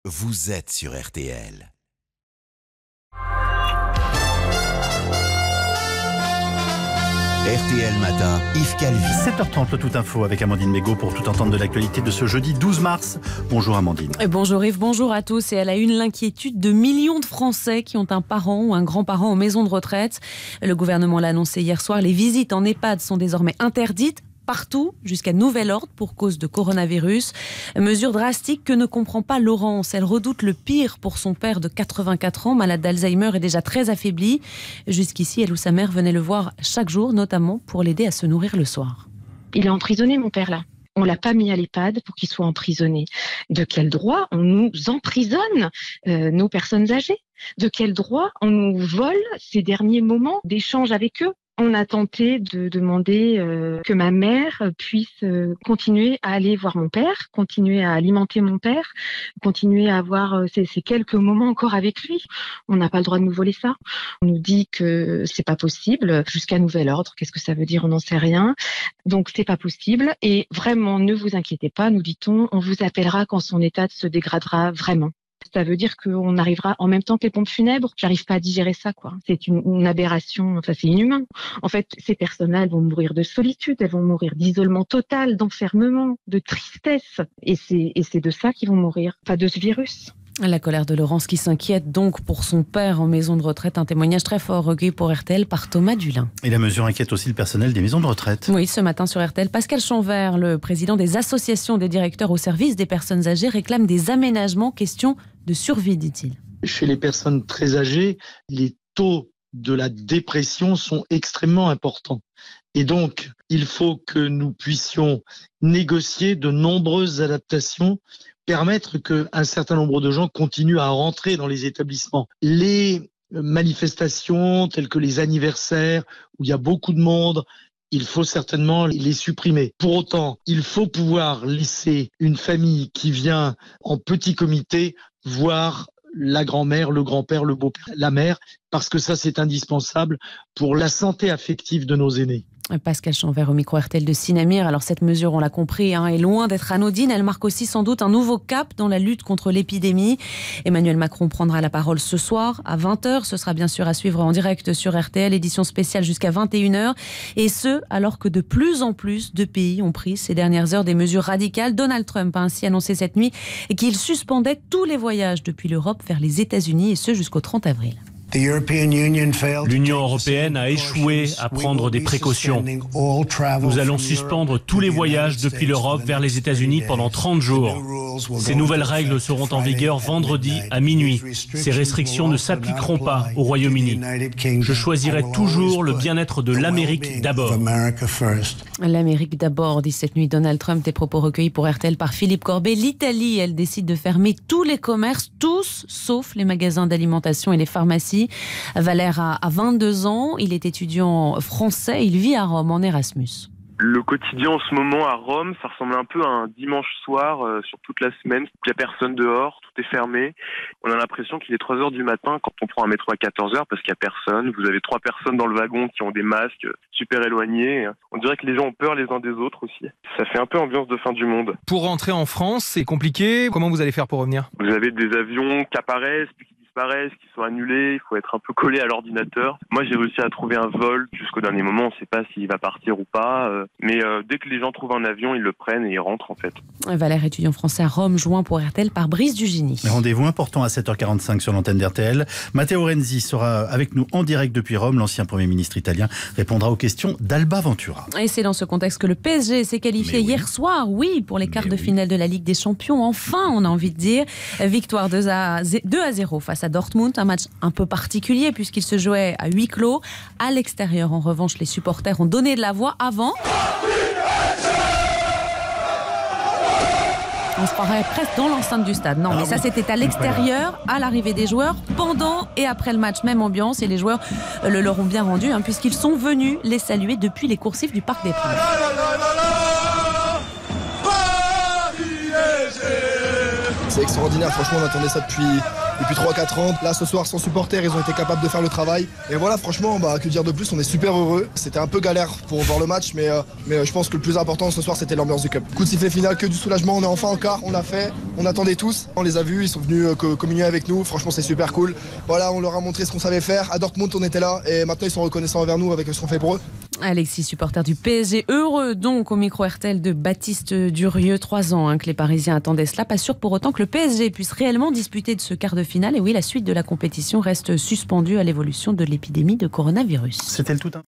vous êtes sur RTL. RTL Matin, Yves Calvi. 7h30, le Tout Info avec Amandine Mégaud pour tout entendre de l'actualité de ce jeudi 12 mars. Bonjour Amandine. Bonjour Yves, bonjour à tous. Et à la une, l'inquiétude de millions de Français qui ont un parent ou un grand-parent en maison de retraite. Le gouvernement l'a annoncé hier soir, les visites en EHPAD sont désormais interdites partout, jusqu'à nouvel ordre pour cause de coronavirus. Mesure drastique que ne comprend pas Laurence. Elle redoute le pire pour son père de 84 ans, malade d'Alzheimer et déjà très affaibli. Jusqu'ici, elle ou sa mère venaient le voir chaque jour, notamment pour l'aider à se nourrir le soir. Il est emprisonné, mon père, là. On l'a pas mis à l'EHPAD pour qu'il soit emprisonné. De quel droit on nous emprisonne, nos personnes âgées ? De quel droit on nous vole ces derniers moments d'échange avec eux ? On a tenté de demander que ma mère puisse continuer à aller voir mon père, continuer à alimenter mon père, continuer à avoir ces quelques moments encore avec lui. On n'a pas le droit de nous voler ça. On nous dit que c'est pas possible jusqu'à nouvel ordre. Qu'est-ce que ça veut dire ? On n'en sait rien. Donc c'est pas possible. Et vraiment, ne vous inquiétez pas, nous dit-on, on vous appellera quand son état se dégradera vraiment. Ça veut dire qu'on arrivera en même temps que les pompes funèbres. J'arrive pas à digérer ça, quoi. C'est une aberration. Enfin, c'est inhumain. En fait, ces personnes-là, elles vont mourir de solitude, elles vont mourir d'isolement total, d'enfermement, de tristesse. Et c'est de ça qu'ils vont mourir. Pas de ce virus. La colère de Laurence qui s'inquiète donc pour son père en maison de retraite. Un témoignage très fort recueilli pour RTL par Thomas Dulin. Et la mesure inquiète aussi le personnel des maisons de retraite. Oui, ce matin sur RTL, Pascal Chanvert, le président des associations des directeurs au service des personnes âgées, réclame des aménagements. Question de survie, dit-il. Chez les personnes très âgées, les taux de la dépression sont extrêmement importants. Et donc, il faut que nous puissions négocier de nombreuses adaptations, permettre qu'un certain nombre de gens continuent à rentrer dans les établissements. Les manifestations telles que les anniversaires, où il y a beaucoup de monde, il faut certainement les supprimer. Pour autant, il faut pouvoir laisser une famille qui vient en petit comité voir la grand-mère, le grand-père, le beau-père, la mère, parce que ça, c'est indispensable pour la santé affective de nos aînés. Pascal Chanvert au micro RTL de Sinamir. Alors cette mesure, on l'a compris, est loin d'être anodine. Elle marque aussi sans doute un nouveau cap dans la lutte contre l'épidémie. Emmanuel Macron prendra la parole ce soir à 20h. Ce sera bien sûr à suivre en direct sur RTL, édition spéciale jusqu'à 21h. Et ce, alors que de plus en plus de pays ont pris ces dernières heures des mesures radicales. Donald Trump a ainsi annoncé cette nuit qu'il suspendait tous les voyages depuis l'Europe vers les États-Unis, et ce jusqu'au 30 avril. L'Union européenne a échoué à prendre des précautions. Nous allons suspendre tous les voyages depuis l'Europe vers les États-Unis pendant 30 jours. Ces nouvelles règles seront en vigueur vendredi à minuit. Ces restrictions ne s'appliqueront pas au Royaume-Uni. Je choisirai toujours le bien-être de l'Amérique d'abord. L'Amérique d'abord, dit cette nuit Donald Trump. Des propos recueillis pour RTL par Philippe Corbet. L'Italie, elle décide de fermer tous les commerces, tous, sauf les magasins d'alimentation et les pharmacies. Valère a 22 ans, il est étudiant français, il vit à Rome en Erasmus. Le quotidien en ce moment à Rome, ça ressemble un peu à un dimanche soir sur toute la semaine. Il n'y a personne dehors, tout est fermé. On a l'impression qu'il est 3h du matin quand on prend un métro à 14h parce qu'il n'y a personne. Vous avez 3 personnes dans le wagon qui ont des masques super éloignés. On dirait que les gens ont peur les uns des autres aussi. Ça fait un peu ambiance de fin du monde. Pour rentrer en France, c'est compliqué. Comment vous allez faire pour revenir ? Vous avez des avions qui apparaissent, puis qui sont annulés, il faut être un peu collé à l'ordinateur. Moi, j'ai réussi à trouver un vol jusqu'au dernier moment, on ne sait pas s'il va partir ou pas, mais dès que les gens trouvent un avion, ils le prennent et ils rentrent en fait. Valère, étudiant français à Rome, joint pour RTL par Brice Dugini. Rendez-vous important à 7h45 sur l'antenne d'RTL. Matteo Renzi sera avec nous en direct depuis Rome. L'ancien Premier ministre italien répondra aux questions d'Alba Ventura. Et c'est dans ce contexte que le PSG s'est qualifié hier soir, pour les quarts de finale de la Ligue des Champions. Enfin, on a envie de dire, victoire 2-0 face à Dortmund, un match un peu particulier puisqu'il se jouait à huis clos. À l'extérieur, en revanche, les supporters ont donné de la voix avant. On se croirait presque dans l'enceinte du stade. Non, mais ça c'était à l'extérieur, à l'arrivée des joueurs, pendant et après le match, même ambiance. Et les joueurs le leur ont bien rendu, puisqu'ils sont venus les saluer depuis les coursives du Parc des Princes. C'est extraordinaire, franchement on attendait ça depuis 3-4 ans. Là, ce soir, sans supporters, ils ont été capables de faire le travail. Et voilà, franchement, que dire de plus, on est super heureux. C'était un peu galère pour voir le match, mais je pense que le plus important ce soir, c'était l'ambiance du club. Coup de sifflet final, que du soulagement, on est enfin en quart, on l'a fait, on attendait tous. On les a vus, ils sont venus communier avec nous, franchement, c'est super cool. Voilà, on leur a montré ce qu'on savait faire. À Dortmund, on était là, et maintenant, ils sont reconnaissants envers nous avec ce qu'on fait pour eux. Alexis, supporter du PSG, heureux donc au micro RTL de Baptiste Durieux. 3 ans que les Parisiens attendaient cela. Pas sûr pour autant que le PSG puisse réellement disputer de ce quart de finale. Et oui, la suite de la compétition reste suspendue à l'évolution de l'épidémie de coronavirus. C'était le tout.